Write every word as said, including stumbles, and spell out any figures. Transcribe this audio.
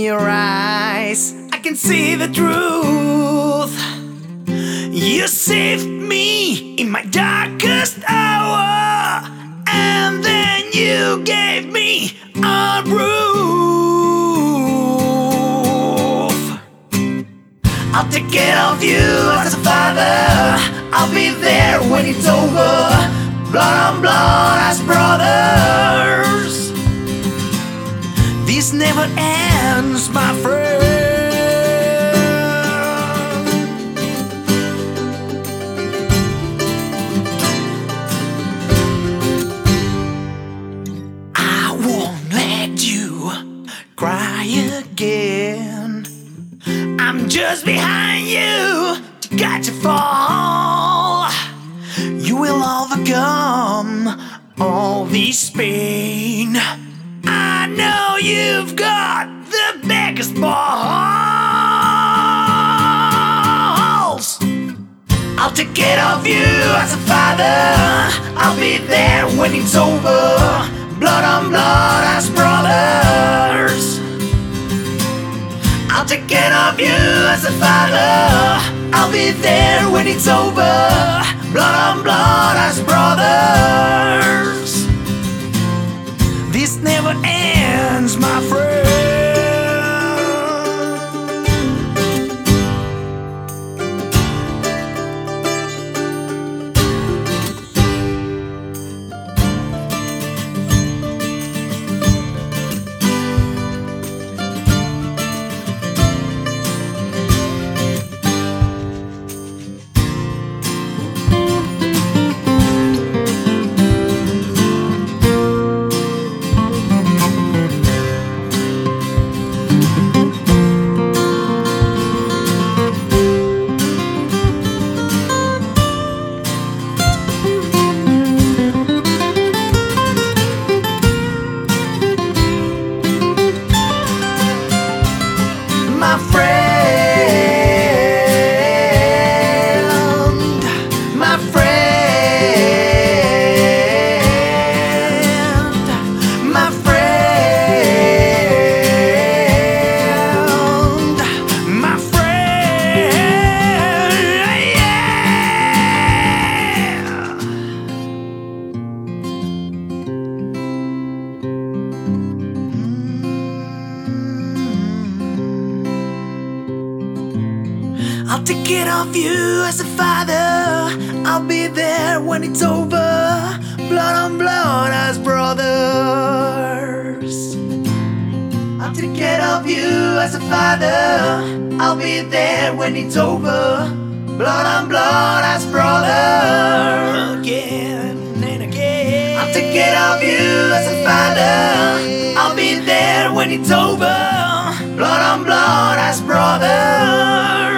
your eyes, I can see the truth. You saved me in my darkest hour, and then you gave me a roof. I'll take care of you as a father, I'll be there when it's over. Blood on blood as brothers, this never ends, my friend. I won't let you cry again. I'm just behind you to catch a fall. You will overcome all this pain. I know you've got the biggest balls. I'll take care of you as a father, I'll be there when it's over. Blood on blood as brothers, I'll take care of you as a father, I'll be there when it's over. Blood on blood as brothers, this never ends, my friend. My friend, my friend, my friend, my friend, yeah. I'll take care of you as a father, I'll be there when it's over. Blood on blood as brothers, I'll take care of you as a father, I'll be there when it's over. Blood on blood as brothers, again and again. I'll take care of you as a father, I'll be there when it's over. Blood on blood as brothers.